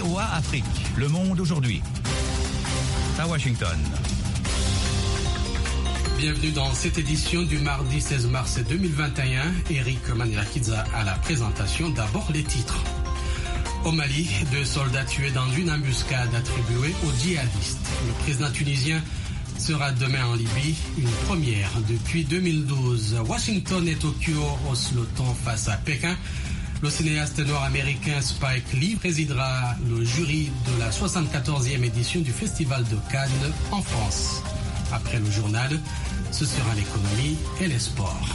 VOA Afrique, le monde aujourd'hui. À Washington. Bienvenue dans cette édition du mardi 16 mars 2021. Eric Manilakidza à la présentation. D'abord les titres. Au Mali, 2 soldats tués dans une embuscade attribuée aux djihadistes. Le président tunisien sera demain en Libye, une première depuis 2012. Washington et Tokyo haussent le ton face à Pékin. Le cinéaste nord-américain Spike Lee présidera le jury de la 74e édition du Festival de Cannes en France. Après le journal, ce sera l'économie et les sports.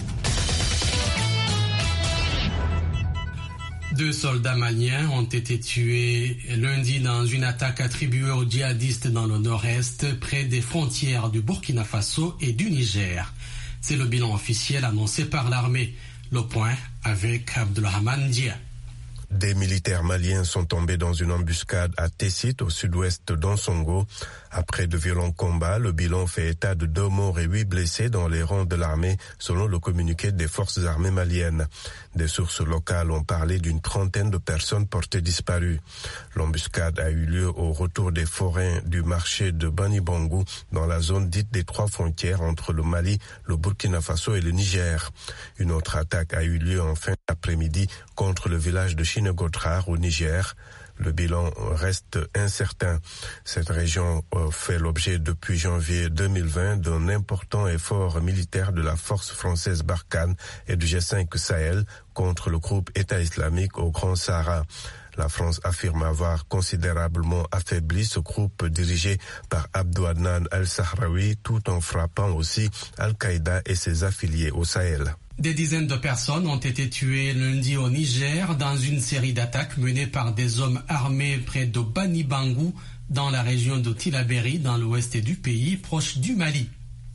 2 soldats maliens ont été tués lundi dans une attaque attribuée aux djihadistes dans le nord-est, près des frontières du Burkina Faso et du Niger. C'est le bilan officiel annoncé par l'armée. Le point avec Abdelrahman Dia. Des militaires maliens sont tombés dans une embuscade à Tessit, au sud-ouest d'Ansongo. Après de violents combats, le bilan fait état de 2 morts et 8 blessés dans les rangs de l'armée, selon le communiqué des forces armées maliennes. Des sources locales ont parlé d'une trentaine de personnes portées disparues. L'embuscade a eu lieu au retour des forains du marché de Bani Bangou, dans la zone dite des 3 frontières entre le Mali, le Burkina Faso et le Niger. Une autre attaque a eu lieu en fin d'après-midi contre le village de Chinegotrar au Niger. Le bilan reste incertain. Cette région fait l'objet depuis janvier 2020 d'un important effort militaire de la force française Barkhane et du G5 Sahel contre le groupe État islamique au Grand Sahara. La France affirme avoir considérablement affaibli ce groupe dirigé par Abdou Adnan al-Sahraoui, tout en frappant aussi Al-Qaïda et ses affiliés au Sahel. Des dizaines de personnes ont été tuées lundi au Niger dans une série d'attaques menées par des hommes armés près de Bani Bangou, dans la région de Tillabéri, dans l'ouest du pays, proche du Mali.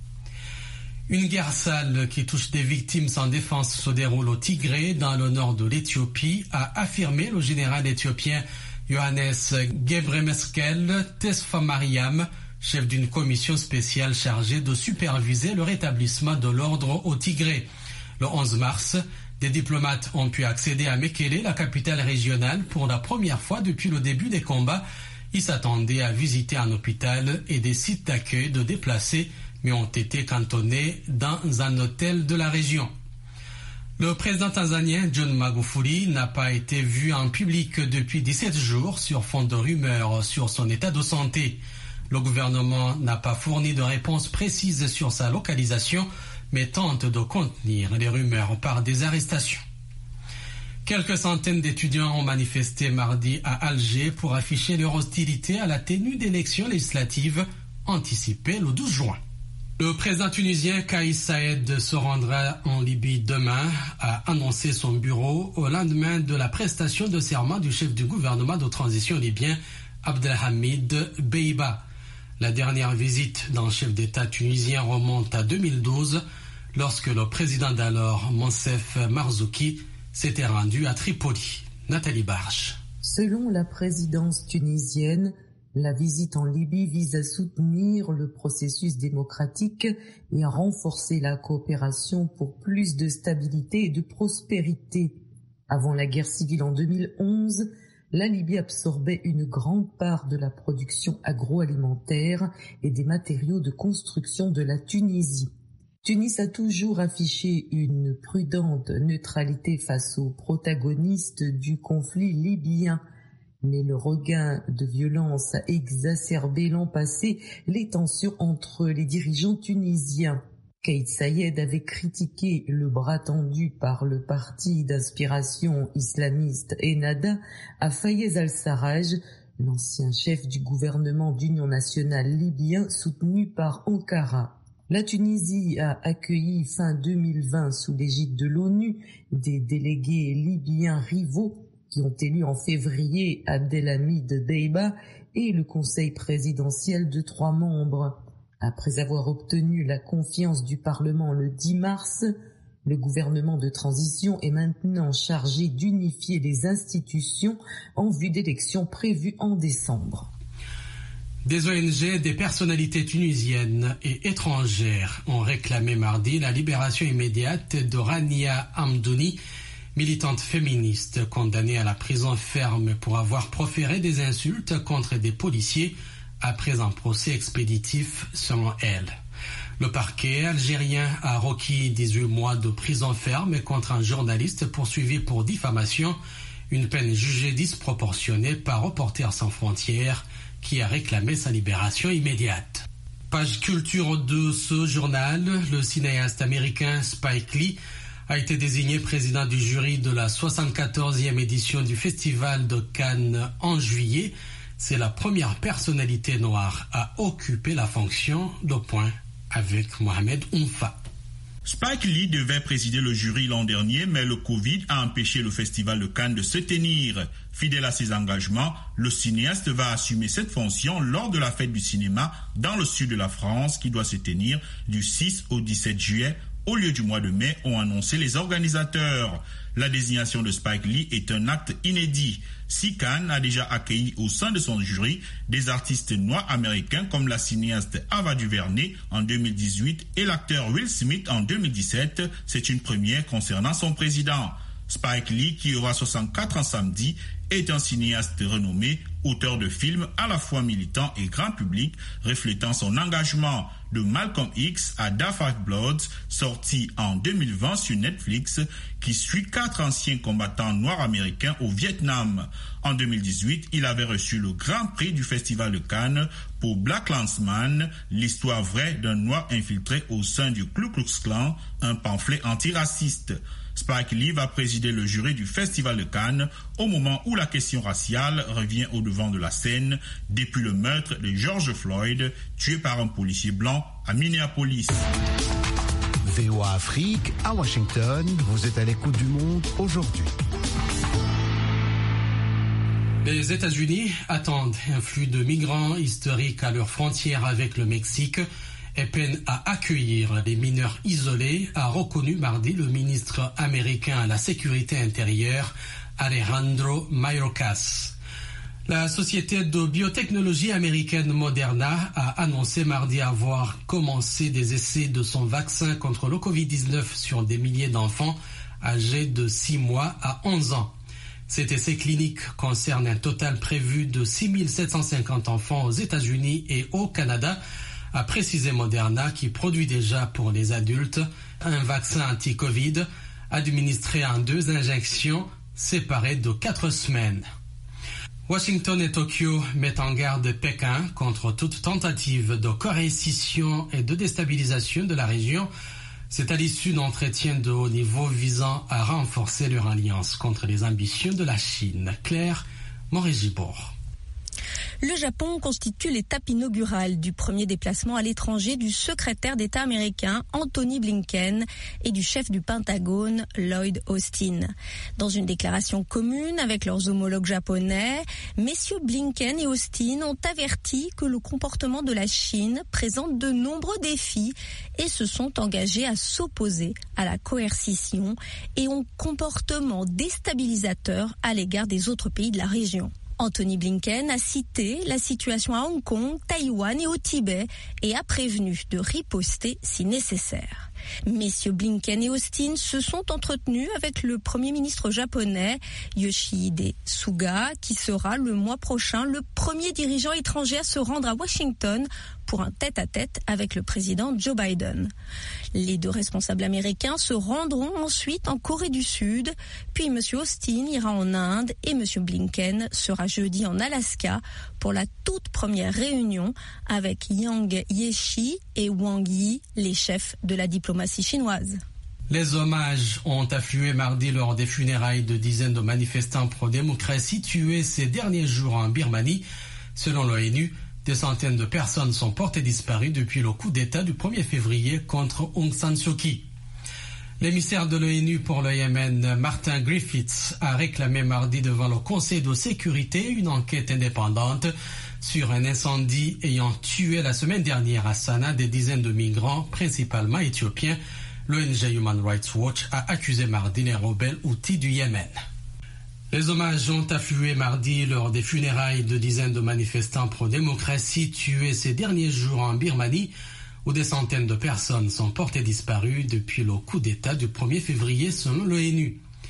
Une guerre sale qui touche des victimes sans défense se déroule au Tigré, dans le nord de l'Éthiopie, a affirmé le général éthiopien Yohannes Gebremeskel Tesfa Mariam, chef d'une commission spéciale chargée de superviser le rétablissement de l'ordre au Tigré. Le 11 mars, des diplomates ont pu accéder à Mekele, la capitale régionale, pour la première fois depuis le début des combats. Ils s'attendaient à visiter un hôpital et des sites d'accueil de déplacés, mais ont été cantonnés dans un hôtel de la région. Le président tanzanien John Magufuli n'a pas été vu en public depuis 17 jours sur fond de rumeurs sur son état de santé. Le gouvernement n'a pas fourni de réponse précise sur sa localisation, mais tente de contenir les rumeurs par des arrestations. Quelques centaines d'étudiants ont manifesté mardi à Alger pour afficher leur hostilité à la tenue d'élections législatives anticipées le 12 juin. Le président tunisien Kais Saïed se rendra en Libye demain, a annoncé son bureau au lendemain de la prestation de serment du chef du gouvernement de transition libyen Abdelhamid Beiba. La dernière visite d'un chef d'État tunisien remonte à 2012, lorsque le président d'alors, Monsef Marzouki, s'était rendu à Tripoli. Nathalie Barche. Selon la présidence tunisienne, la visite en Libye vise à soutenir le processus démocratique et à renforcer la coopération pour plus de stabilité et de prospérité. Avant la guerre civile en 2011, la Libye absorbait une grande part de la production agroalimentaire et des matériaux de construction de la Tunisie. Tunis a toujours affiché une prudente neutralité face aux protagonistes du conflit libyen. Mais le regain de violence a exacerbé l'an passé les tensions entre les dirigeants tunisiens. Kais Saïed avait critiqué le bras tendu par le parti d'inspiration islamiste Ennahda à Fayez al-Sarraj, l'ancien chef du gouvernement d'union nationale libyen soutenu par Ankara. La Tunisie a accueilli fin 2020 sous l'égide de l'ONU des délégués libyens rivaux qui ont élu en février Abdelhamid Deiba et le conseil présidentiel de 3 membres. Après avoir obtenu la confiance du Parlement le 10 mars, le gouvernement de transition est maintenant chargé d'unifier les institutions en vue d'élections prévues en décembre. Des ONG, des personnalités tunisiennes et étrangères ont réclamé mardi la libération immédiate de Rania Hamdouni, militante féministe condamnée à la prison ferme pour avoir proféré des insultes contre des policiers après un procès expéditif selon elle. Le parquet algérien a requis 18 mois de prison ferme contre un journaliste poursuivi pour diffamation, une peine jugée disproportionnée par Reporters sans frontières qui a réclamé sa libération immédiate. Page culture de ce journal, le cinéaste américain Spike Lee a été désigné président du jury de la 74e édition du Festival de Cannes en juillet. C'est la première personnalité noire à occuper la fonction, de point avec Mohamed Oumfa. Spike Lee devait présider le jury l'an dernier, mais le Covid a empêché le Festival de Cannes de se tenir. Fidèle à ses engagements, le cinéaste va assumer cette fonction lors de la fête du cinéma dans le sud de la France qui doit se tenir du 6 au 17 juillet au lieu du mois de mai, ont annoncé les organisateurs. La désignation de Spike Lee est un acte inédit. Si Cannes a déjà accueilli au sein de son jury des artistes noirs américains comme la cinéaste Ava DuVernay en 2018 et l'acteur Will Smith en 2017, c'est une première concernant son président. Spike Lee, qui aura 64 ans samedi, est un cinéaste renommé, auteur de films à la fois militants et grand public, reflétant son engagement de Malcolm X à Da 5 Bloods, sorti en 2020 sur Netflix, qui suit 4 anciens combattants noirs américains au Vietnam. En 2018, il avait reçu le Grand Prix du Festival de Cannes pour Black Klansman, l'histoire vraie d'un noir infiltré au sein du Ku Klux Klan, un pamphlet antiraciste. Spike Lee va présider le jury du Festival de Cannes au moment où la question raciale revient au devant de la scène depuis le meurtre de George Floyd, tué par un policier blanc à Minneapolis. VOA Afrique, à Washington, vous êtes à l'écoute du monde aujourd'hui. Les États-Unis attendent un flux de migrants historiques à leurs frontières avec le Mexique et peinent à accueillir les mineurs isolés, a reconnu mardi le ministre américain à la sécurité intérieure, Alejandro Mayorkas. La société de biotechnologie américaine Moderna a annoncé mardi avoir commencé des essais de son vaccin contre le Covid-19 sur des milliers d'enfants âgés de 6 mois à 11 ans. Cet essai clinique concerne un total prévu de 6 750 enfants aux États-Unis et au Canada, a précisé Moderna, qui produit déjà pour les adultes un vaccin anti-Covid administré en 2 injections séparées de 4 semaines. Washington et Tokyo mettent en garde Pékin contre toute tentative de coercition et de déstabilisation de la région. C'est à l'issue d'entretiens de haut niveau visant à renforcer leur alliance contre les ambitions de la Chine. Claire Moret-Gibour. Le Japon constitue l'étape inaugurale du premier déplacement à l'étranger du secrétaire d'État américain Anthony Blinken et du chef du Pentagone Lloyd Austin. Dans une déclaration commune avec leurs homologues japonais, messieurs Blinken et Austin ont averti que le comportement de la Chine présente de nombreux défis et se sont engagés à s'opposer à la coercition et au comportement déstabilisateur à l'égard des autres pays de la région. Anthony Blinken a cité la situation à Hong Kong, Taïwan et au Tibet et a prévenu de riposter si nécessaire. Messieurs Blinken et Austin se sont entretenus avec le Premier ministre japonais Yoshihide Suga, qui sera le mois prochain le premier dirigeant étranger à se rendre à Washington pour un tête-à-tête avec le président Joe Biden. Les 2 responsables américains se rendront ensuite en Corée du Sud, puis M. Austin ira en Inde et M. Blinken sera jeudi en Alaska pour la toute première réunion avec Yang Jiechi et Wang Yi, les chefs de la diplomatie chinoise. Les hommages ont afflué mardi lors des funérailles de dizaines de manifestants pro-démocratie tués ces derniers jours en Birmanie. Selon l'ONU, des centaines de personnes sont portées disparues depuis le coup d'État du 1er février contre Aung San Suu Kyi. L'émissaire de l'ONU pour le Yémen, Martin Griffiths, a réclamé mardi devant le Conseil de sécurité une enquête indépendante sur un incendie ayant tué la semaine dernière à Sanaa des dizaines de migrants, principalement éthiopiens. L'ONG Human Rights Watch a accusé mardi les rebelles Houthis du Yémen. Les hommages ont afflué mardi lors des funérailles de dizaines de manifestants pro-démocratie tués ces derniers jours en Birmanie, où des centaines de personnes sont portées disparues depuis le coup d'État du 1er février selon l'ONU.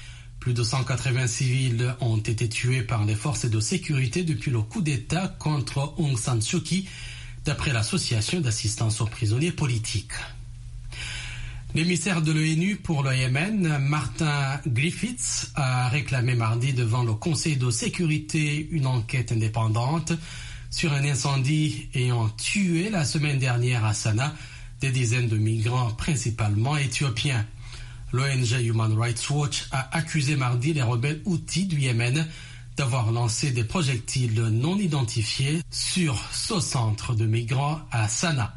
Plus de 180 civils ont été tués par les forces de sécurité depuis le coup d'État contre Aung San Suu Kyi, d'après l'association d'assistance aux prisonniers politiques. L'émissaire de l'ONU pour le Yémen, Martin Griffiths, a réclamé mardi devant le Conseil de sécurité une enquête indépendante sur un incendie ayant tué la semaine dernière à Sanaa des dizaines de migrants, principalement éthiopiens. L'ONG Human Rights Watch a accusé mardi les rebelles Houthis du Yémen d'avoir lancé des projectiles non identifiés sur ce centre de migrants à Sanaa.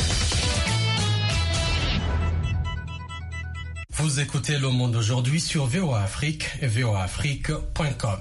Vous écoutez Le Monde aujourd'hui sur VOA Afrique et voaafrique.com.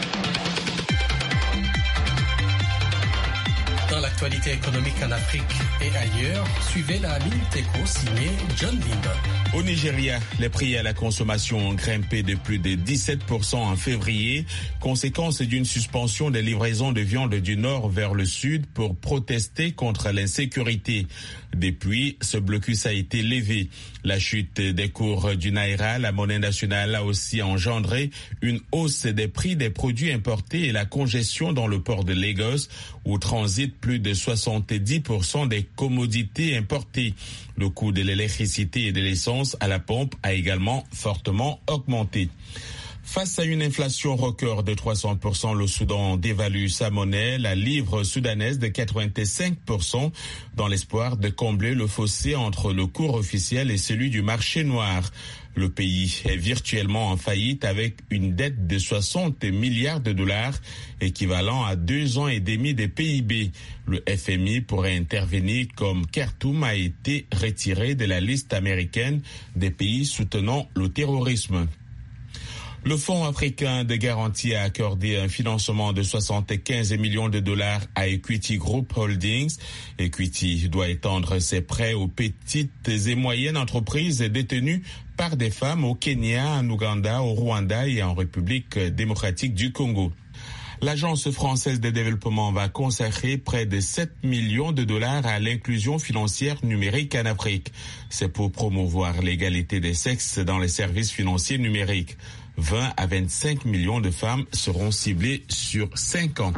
Dans l'actualité économique en Afrique et ailleurs, suivez la Minute Éco signée John Lindon. Au Nigeria, les prix à la consommation ont grimpé de plus de 17% en février, conséquence d'une suspension des livraisons de viande du nord vers le sud pour protester contre l'insécurité. Depuis, ce blocus a été levé. La chute des cours du Naira, la monnaie nationale, a aussi engendré une hausse des prix des produits importés et la congestion dans le port de Lagos, où transitent plus de 70% des commodités importées. Le coût de l'électricité et de l'essence à la pompe a également fortement augmenté. Face à une inflation record de 300%, le Soudan dévalue sa monnaie, la livre soudanaise, de 85%, dans l'espoir de combler le fossé entre le cours officiel et celui du marché noir. Le pays est virtuellement en faillite avec une dette de 60 milliards de dollars, équivalent à 2 ans et demi de PIB. Le FMI pourrait intervenir comme Khartoum a été retiré de la liste américaine des pays soutenant le terrorisme. Le Fonds africain de garantie a accordé un financement de 75 millions de dollars à Equity Group Holdings. Equity doit étendre ses prêts aux petites et moyennes entreprises détenues par des femmes au Kenya, en Ouganda, au Rwanda et en République démocratique du Congo. L'Agence française de développement va consacrer près de 7 millions de dollars à l'inclusion financière numérique en Afrique. C'est pour promouvoir l'égalité des sexes dans les services financiers numériques. 20 à 25 millions de femmes seront ciblées sur 5 ans.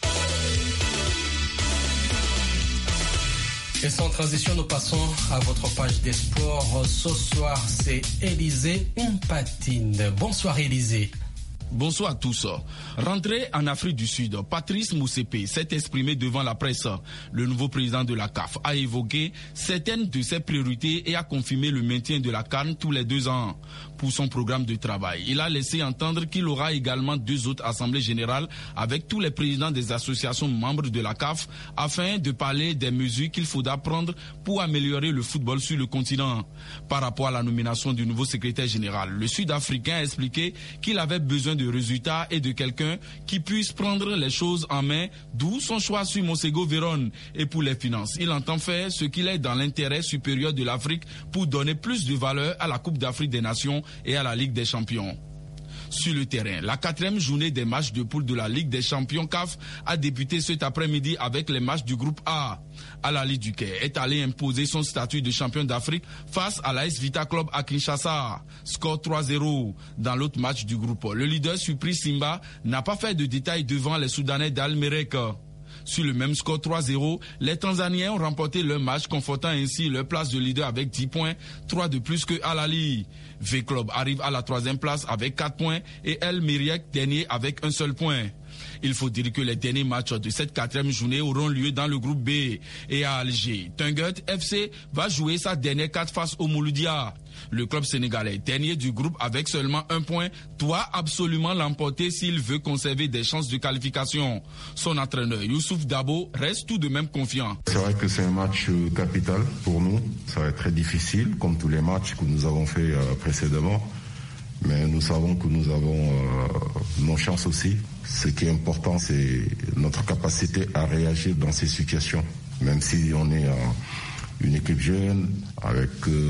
Et sans transition, nous passons à votre page des sports. Ce soir, c'est Élisée Mpatine. Bonsoir Élisée. Bonsoir à tous. Rentré en Afrique du Sud, Patrice Motsepe s'est exprimé devant la presse. Le nouveau président de la CAF a évoqué certaines de ses priorités et a confirmé le maintien de la CAN tous les 2 ans. Pour son programme de travail, il a laissé entendre qu'il aura également 2 autres assemblées générales avec tous les présidents des associations membres de la CAF afin de parler des mesures qu'il faudra prendre pour améliorer le football sur le continent. Par rapport à la nomination du nouveau secrétaire général, le Sud-Africain a expliqué qu'il avait besoin de résultats et de quelqu'un qui puisse prendre les choses en main, d'où son choix sur Monsego Vérone. Et pour les finances, il entend faire ce qu'il est dans l'intérêt supérieur de l'Afrique pour donner plus de valeur à la Coupe d'Afrique des Nations et à la Ligue des Champions. Sur le terrain, la 4e journée des matchs de poule de la Ligue des Champions CAF a débuté cet après-midi avec les matchs du groupe A. Al-Ahly du Caire est allé imposer son statut de champion d'Afrique face à l'AS Vita Club à Kinshasa. Score 3-0. Dans l'autre match du groupe, le leader surpris Simba n'a pas fait de détails devant les Soudanais d'Al-Merrek. Sur le même score 3-0, les Tanzaniens ont remporté leur match, confortant ainsi leur place de leader avec 10 points, 3 de plus que Al-Ahly. V-Club arrive à la 3e place avec 4 points et El Merreikh dernier avec un seul point. Il faut dire que les derniers matchs de cette 4e journée auront lieu dans le groupe B. Et à Alger, Tungut FC va jouer sa dernière carte face au Mouloudia. Le club sénégalais, dernier du groupe avec seulement 1 point, doit absolument l'emporter s'il veut conserver des chances de qualification. Son entraîneur Youssouf Dabo reste tout de même confiant. C'est vrai que c'est un match capital pour nous. Ça va être très difficile, comme tous les matchs que nous avons fait précédemment. Mais nous savons que nous avons nos chances aussi. Ce qui est important, c'est notre capacité à réagir dans ces situations. Même si on est une équipe jeune, avec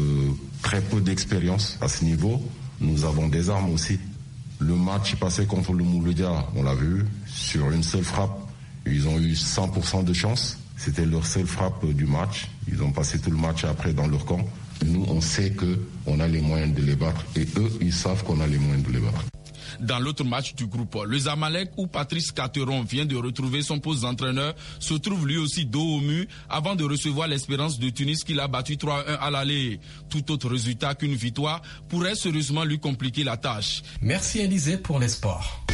très peu d'expérience à ce niveau, nous avons des armes aussi. Le match passé contre le Mouloudia, on l'a vu, sur une seule frappe, ils ont eu 100% de chance. C'était leur seule frappe du match. Ils ont passé tout le match après dans leur camp. Nous, on sait qu'on a les moyens de les battre et eux, ils savent qu'on a les moyens de les battre. Dans l'autre match du groupe, le Zamalek, où Patrice Cateron vient de retrouver son poste d'entraîneur, se trouve lui aussi dos au mur avant de recevoir l'Espérance de Tunis qui l'a battu 3-1 à l'aller. Tout autre résultat qu'une victoire pourrait sérieusement lui compliquer la tâche. Merci Élisée pour les sports.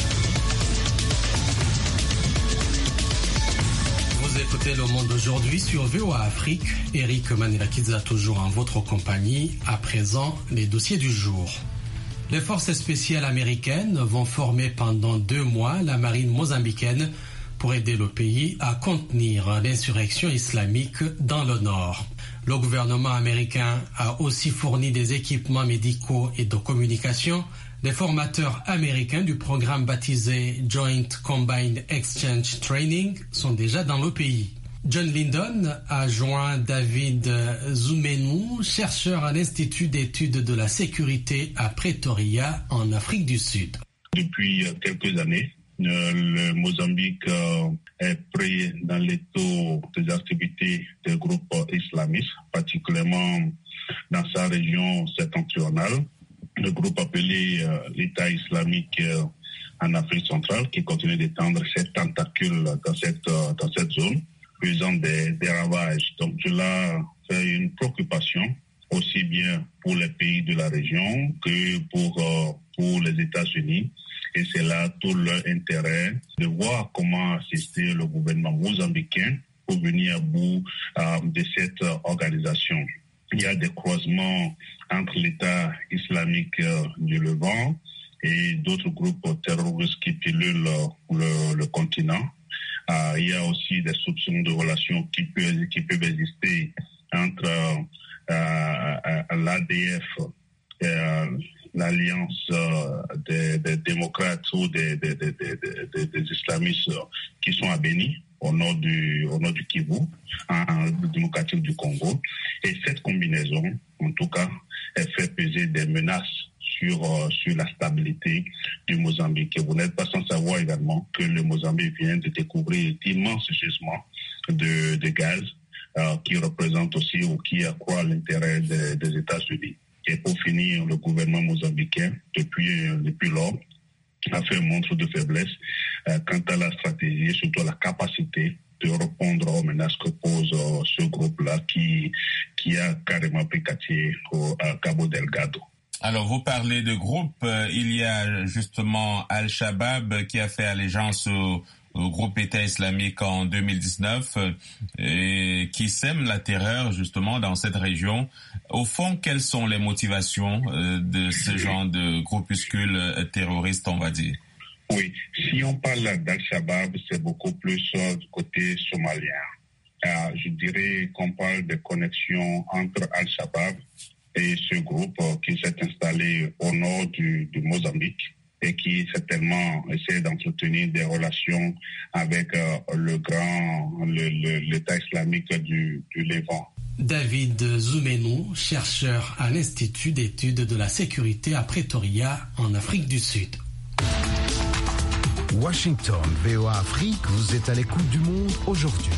Vous écoutez Le Monde aujourd'hui sur VOA Afrique. Eric Manilakidza toujours en votre compagnie. À présent, les dossiers du jour. Les forces spéciales américaines vont former pendant 2 mois la marine mozambicaine pour aider le pays à contenir l'insurrection islamique dans le nord. Le gouvernement américain a aussi fourni des équipements médicaux et de communication. Les formateurs américains du programme baptisé Joint Combined Exchange Training sont déjà dans le pays. John Lyndon a joint David Zoumenou, chercheur à l'Institut d'études de la sécurité à Pretoria, en Afrique du Sud. Depuis quelques années, le Mozambique est pris dans l'étau des activités des groupes islamistes, particulièrement dans sa région septentrionale. Le groupe appelé l'État islamique en Afrique centrale qui continue d'étendre ses tentacules dans cette zone, faisant des ravages. Donc cela fait une préoccupation aussi bien pour les pays de la région que pour les États-Unis. Et c'est là tout leur intérêt de voir comment assister le gouvernement mozambicain pour venir à bout de cette organisation. Il y a des croisements entre l'État islamique du Levant et d'autres groupes terroristes qui pilulent le continent. Il y a aussi des soupçons de relations qui peuvent exister entre l'ADF et l'alliance des démocrates ou des islamistes qui sont à Béni, au nord du Kivu, en démocratique du Congo. Et cette combinaison, en tout cas, elle fait peser des menaces sur la stabilité du Mozambique. Et vous n'êtes pas sans savoir également que le Mozambique vient de découvrir d'immenses gisements de gaz qui représentent aussi ou qui accroît l'intérêt des États-Unis. Et pour finir, le gouvernement mozambicain, depuis lors, a fait montre de faiblesse quant à la stratégie et surtout à la capacité de répondre aux menaces que pose ce groupe-là qui a carrément pris quartier à Cabo Delgado. Alors, vous parlez de groupe. Il y a justement Al-Shabaab qui a fait allégeance au groupe État islamique en 2019 et qui sème la terreur justement dans cette région. Au fond, quelles sont les motivations de ce genre de groupuscule terroriste, on va dire? Oui, si on parle d'Al-Shabaab, c'est beaucoup plus du côté somalien. Je dirais qu'on parle de connexion entre Al-Shabaab et ce groupe qui s'est installé au nord du Mozambique et qui certainement essaie d'entretenir des relations avec l'État islamique du Levant. David Zoumenou, chercheur à l'Institut d'études de la sécurité à Pretoria, en Afrique du Sud. Washington, VOA Afrique, vous êtes à l'écoute du monde aujourd'hui.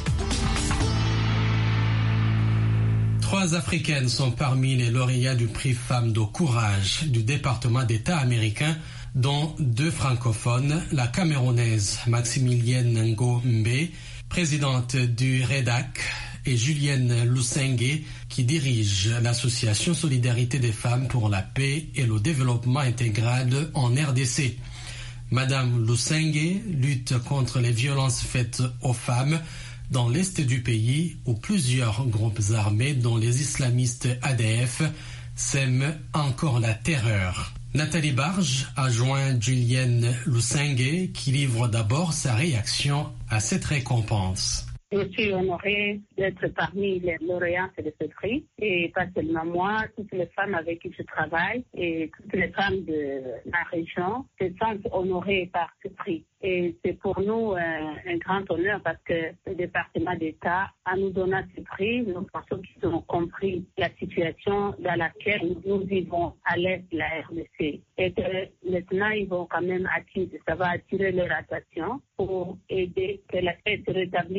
3 Africaines sont parmi les lauréats du prix Femmes de Courage du département d'État américain, dont 2 francophones, la Camerounaise Maximilienne Ngo-Mbe, présidente du REDAC, et Julienne Lusenge, qui dirige l'association Solidarité des femmes pour la paix et le développement intégral en RDC. Madame Lusenge lutte contre les violences faites aux femmes dans l'est du pays où plusieurs groupes armés, dont les islamistes ADF, sèment encore la terreur. Nathalie Barge a joint Julienne Lusenge qui livre d'abord sa réaction à cette récompense. Je suis honorée d'être parmi les lauréats de ce prix et pas seulement moi, toutes les femmes avec qui je travaille et toutes les femmes de la région se sentent honorées par ce prix. Et c'est pour nous un grand honneur parce que le département d'État, en nous donnant ce prix, nous pensons qu'ils ont compris la situation dans laquelle nous vivons à l'est de la RDC. Et que maintenant, ils vont quand même ça va attirer leur attention pour aider que la paix se rétablisse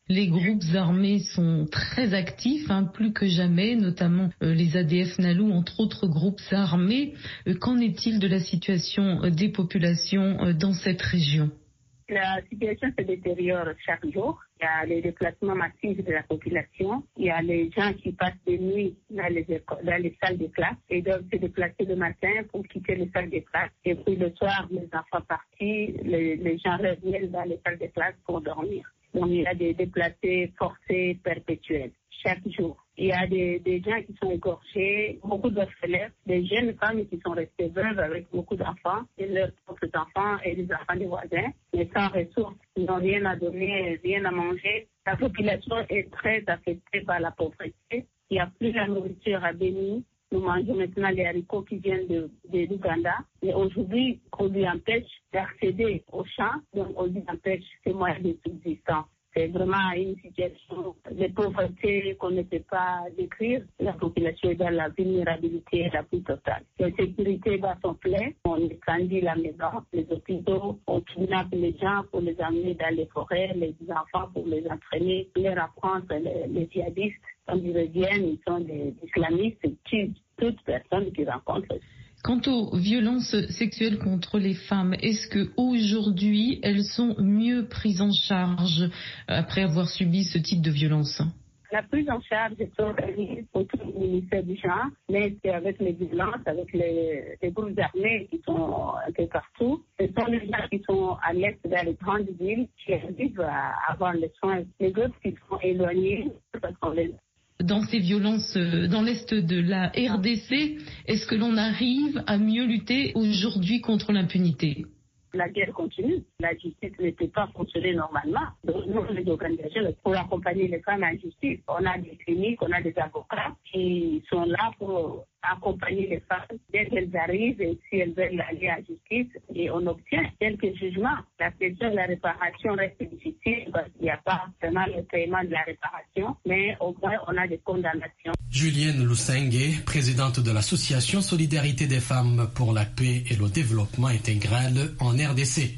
Les groupes armés sont très actifs, plus que jamais, notamment les ADF Nalu, entre autres groupes armés. Qu'en est-il de la situation des populations dans cette région ? La situation se détériore chaque jour. Il y a les déplacements massifs de la population. Il y a les gens qui passent des nuits dans les salles de classe et doivent se déplacer le matin pour quitter les salles de classe. Et puis le soir, les enfants partis, les gens reviennent dans les salles de classe pour dormir. Donc il y a des déplacés forcés perpétuels chaque jour. Il y a des gens qui sont égorgés, beaucoup d'orphelins, des jeunes femmes qui sont restées veuves avec beaucoup d'enfants, et leurs propres enfants et les enfants des voisins, mais sans ressources, ils n'ont rien à donner, rien à manger. La population est très affectée par la pauvreté. Il n'y a plus la nourriture à Béni. Nous mangeons maintenant les haricots qui viennent de l'Ouganda. Mais aujourd'hui, on lui empêche d'accéder aux champs, donc on lui empêche ces moyens de subsistance. C'est vraiment une situation de pauvreté qu'on ne peut pas décrire. La population est dans la vulnérabilité la plus totale. La sécurité bat son plein. On étendit la maison, les hôpitaux, on kidnappe les gens pour les amener dans les forêts, les enfants pour les entraîner, leur apprendre les djihadistes. Quand ils reviennent, ils sont des islamistes, ils tuent toute personne qu'ils rencontrent. Quant aux violences sexuelles contre les femmes, est-ce qu'aujourd'hui, elles sont mieux prises en charge après avoir subi ce type de violence ? La prise en charge est organisée autour du ministère du genre, mais c'est avec les violences, avec les groupes armés qui sont un peu partout. Ce sont les gens qui sont à l'est dans les grandes villes qui arrivent à avoir les soins. Les groupes qui sont éloignés, parce qu'on les... Dans ces violences dans l'est de la RDC, est-ce que l'on arrive à mieux lutter aujourd'hui contre l'impunité ? La guerre continue. La justice ne peut pas fonctionner normalement. Donc, nous, les organisations, pour accompagner les femmes en justice, on a des cliniques, on a des avocats qui sont là pour accompagner les femmes dès qu'elles arrivent et si elles veulent aller à la justice et on obtient quelques jugements. La question de la réparation reste difficile parce qu'il n'y a pas vraiment le paiement de la réparation, mais au moins on a des condamnations. Julienne Lusengue, présidente de l'association Solidarité des femmes pour la paix et le développement intégral en RDC.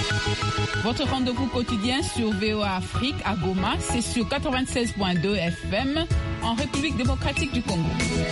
Votre rendez-vous quotidien sur VOA Afrique à Goma, c'est sur 96.2 FM en République démocratique du Congo.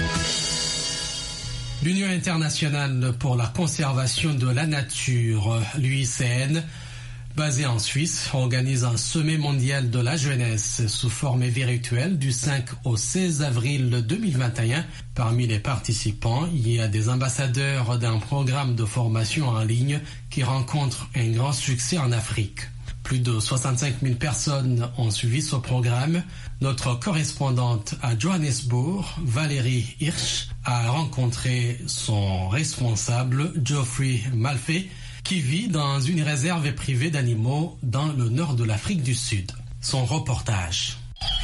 L'Union internationale pour la conservation de la nature, l'UICN, basée en Suisse, organise un sommet mondial de la jeunesse sous forme virtuelle du 5 au 16 avril 2021. Parmi les participants, il y a des ambassadeurs d'un programme de formation en ligne qui rencontre un grand succès en Afrique. Plus de 65 000 personnes ont suivi ce programme. Notre correspondante à Johannesburg, Valérie Hirsch, a rencontré son responsable, Geoffrey Malfait, qui vit dans une réserve privée d'animaux dans le nord de l'Afrique du Sud. Son reportage.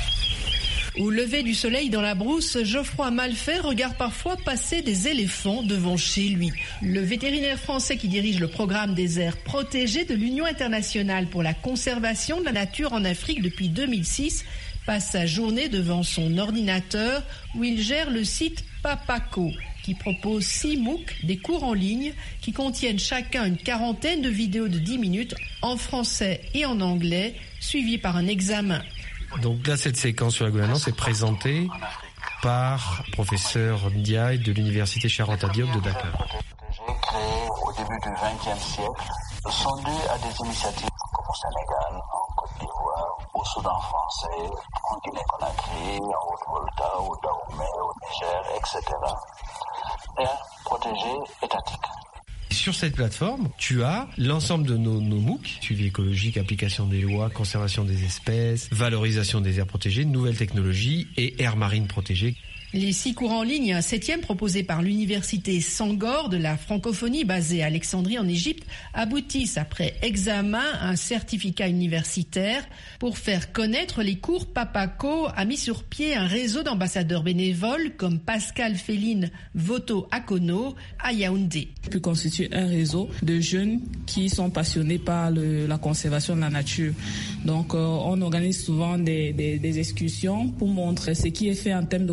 Au lever du soleil dans la brousse, Geoffroy Malfait regarde parfois passer des éléphants devant chez lui. Le vétérinaire français qui dirige le programme des aires protégées de l'Union internationale pour la conservation de la nature en Afrique depuis 2006 passe sa journée devant son ordinateur où il gère le site Papaco, qui propose 6 MOOC, des cours en ligne, qui contiennent chacun une quarantaine de vidéos de 10 minutes en français et en anglais, suivies par un examen. Donc là, cette séquence sur la gouvernance est présentée par le professeur Ndiaye de l'université Charente Diop de Dakar. Créé au début du XXe siècle, sont dues à des initiatives comme au Sénégal, en Côte d'Ivoire, au Soudan français, en Guinée-Conakry, en Haute-Volta, au Dahomey, au Niger, etc. Aires protégées étatiques. Sur cette plateforme, tu as l'ensemble de nos MOOC, suivi écologique, application des lois, conservation des espèces, valorisation des aires protégées, nouvelles technologies et aires marines protégées. Les 6 cours en ligne, un 7e proposé par l'université Sangor de la francophonie basée à Alexandrie en Égypte, aboutissent après examen à un certificat universitaire. Pour faire connaître les cours, Papaco a mis sur pied un réseau d'ambassadeurs bénévoles comme Pascal Féline Voto Akono à Yaoundé. Puis constitue un réseau de jeunes qui sont passionnés par la conservation de la nature. Donc on organise souvent des excursions pour montrer ce qui est fait en termes de conservation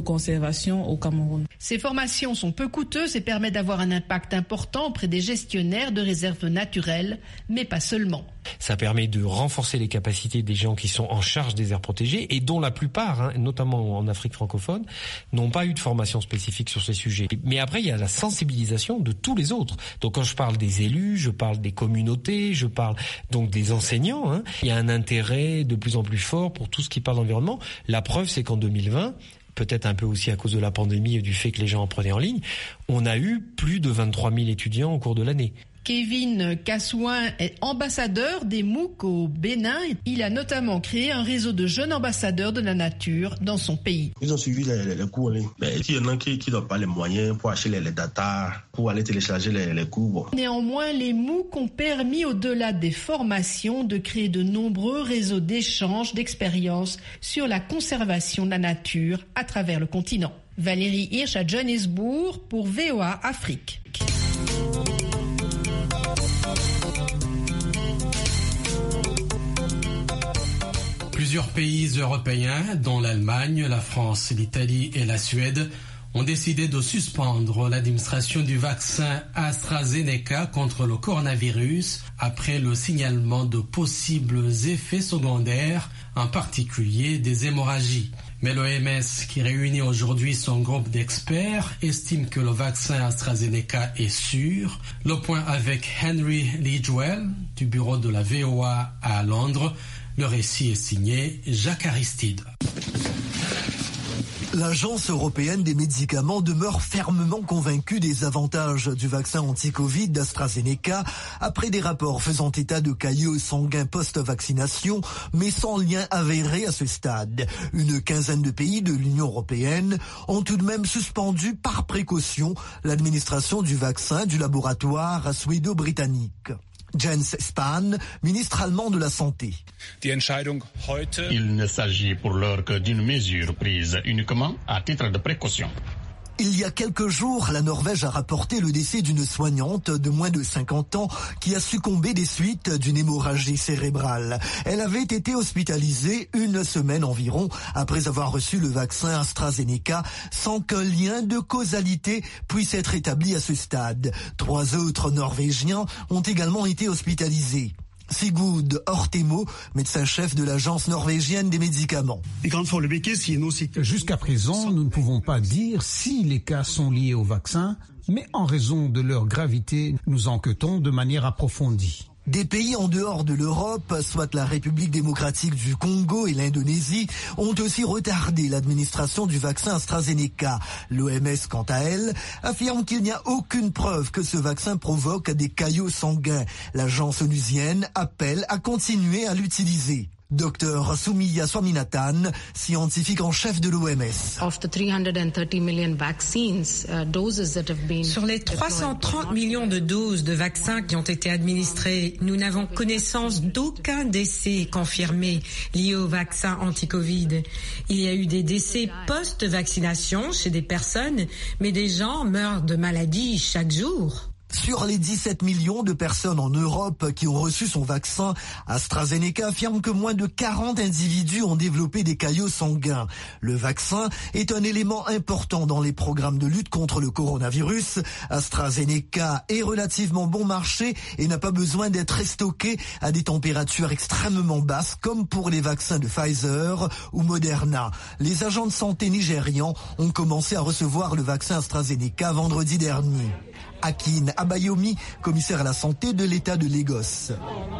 conservation au Cameroun. Ces formations sont peu coûteuses et permettent d'avoir un impact important auprès des gestionnaires de réserves naturelles, mais pas seulement. Ça permet de renforcer les capacités des gens qui sont en charge des aires protégées et dont la plupart, notamment en Afrique francophone, n'ont pas eu de formation spécifique sur ces sujets. Mais après, il y a la sensibilisation de tous les autres. Donc quand je parle des élus, je parle des communautés, je parle donc des enseignants. Il y a un intérêt de plus en plus fort pour tout ce qui parle d'environnement. La preuve, c'est qu'en 2020, peut-être un peu aussi à cause de la pandémie et du fait que les gens apprenaient en ligne, on a eu plus de 23 000 étudiants au cours de l'année. Kevin Kassouin est ambassadeur des MOOC au Bénin. Il a notamment créé un réseau de jeunes ambassadeurs de la nature dans son pays. Ils ont suivi les cours en ligne. Il y en a qui n'ont pas les moyens pour acheter les datas, pour aller télécharger les cours. Néanmoins, les MOOC ont permis, au-delà des formations, de créer de nombreux réseaux d'échanges, d'expériences sur la conservation de la nature à travers le continent. Valérie Hirsch à Johannesburg pour VOA Afrique. Plusieurs pays européens, dont l'Allemagne, la France, l'Italie et la Suède, ont décidé de suspendre l'administration du vaccin AstraZeneca contre le coronavirus après le signalement de possibles effets secondaires, en particulier des hémorragies. Mais l'OMS, qui réunit aujourd'hui son groupe d'experts, estime que le vaccin AstraZeneca est sûr. Le point avec Henry Lidgwell, du bureau de la VOA à Londres. Le récit est signé Jacques Aristide. L'Agence européenne des médicaments demeure fermement convaincue des avantages du vaccin anti-Covid d'AstraZeneca après des rapports faisant état de caillots sanguins post-vaccination, mais sans lien avéré à ce stade. Une quinzaine de pays de l'Union européenne ont tout de même suspendu par précaution l'administration du vaccin du laboratoire suédo-britannique. Jens Spahn, ministre allemand de la Santé. Il ne s'agit pour l'heure que d'une mesure prise uniquement à titre de précaution. Il y a quelques jours, la Norvège a rapporté le décès d'une soignante de moins de 50 ans qui a succombé des suites d'une hémorragie cérébrale. Elle avait été hospitalisée une semaine environ après avoir reçu le vaccin AstraZeneca sans qu'un lien de causalité puisse être établi à ce stade. 3 autres Norvégiens ont également été hospitalisés. Sigurd Hortemo, médecin-chef de l'Agence norvégienne des médicaments. Jusqu'à présent, nous ne pouvons pas dire si les cas sont liés au vaccin, mais en raison de leur gravité, nous enquêtons de manière approfondie. Des pays en dehors de l'Europe, soit la République démocratique du Congo et l'Indonésie, ont aussi retardé l'administration du vaccin AstraZeneca. L'OMS, quant à elle, affirme qu'il n'y a aucune preuve que ce vaccin provoque des caillots sanguins. L'agence onusienne appelle à continuer à l'utiliser. Dr Soumya Swaminathan, scientifique en chef de l'OMS. Sur les 330 millions de doses de vaccins qui ont été administrées, nous n'avons connaissance d'aucun décès confirmé lié au vaccin anti-Covid. Il y a eu des décès post-vaccination chez des personnes, mais des gens meurent de maladies chaque jour. Sur les 17 millions de personnes en Europe qui ont reçu son vaccin, AstraZeneca affirme que moins de 40 individus ont développé des caillots sanguins. Le vaccin est un élément important dans les programmes de lutte contre le coronavirus. AstraZeneca est relativement bon marché et n'a pas besoin d'être stocké à des températures extrêmement basses comme pour les vaccins de Pfizer ou Moderna. Les agents de santé nigérians ont commencé à recevoir le vaccin AstraZeneca vendredi dernier. Akin Abayomi, commissaire à la santé de l'État de Lagos.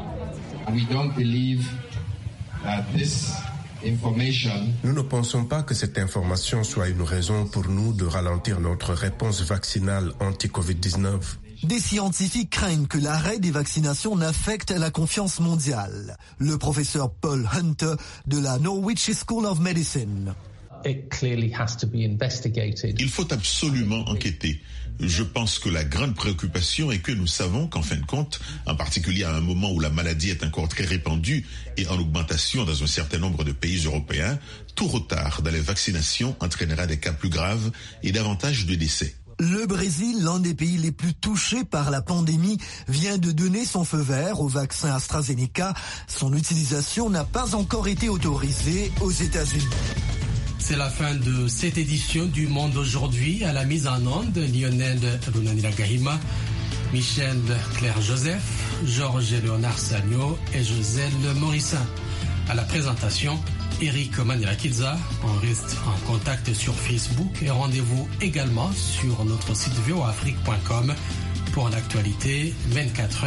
Nous ne pensons pas que cette information soit une raison pour nous de ralentir notre réponse vaccinale anti-Covid-19. Des scientifiques craignent que l'arrêt des vaccinations n'affecte la confiance mondiale. Le professeur Paul Hunter de la Norwich School of Medicine. Il faut absolument enquêter. Je pense que la grande préoccupation est que nous savons qu'en fin de compte, en particulier à un moment où la maladie est encore très répandue et en augmentation dans un certain nombre de pays européens, tout retard dans les vaccinations entraînera des cas plus graves et davantage de décès. Le Brésil, l'un des pays les plus touchés par la pandémie, vient de donner son feu vert au vaccin AstraZeneca. Son utilisation n'a pas encore été autorisée aux États-Unis. C'est la fin de cette édition du Monde aujourd'hui. À la mise en onde, Lionel Runanila Gahima, Michel Claire Joseph, Georges Léonard Sagno et Joselle Morissin. À la présentation, Eric Manila-Kilza. On reste en contact sur Facebook et rendez-vous également sur notre site voafrique.com pour l'actualité 24h.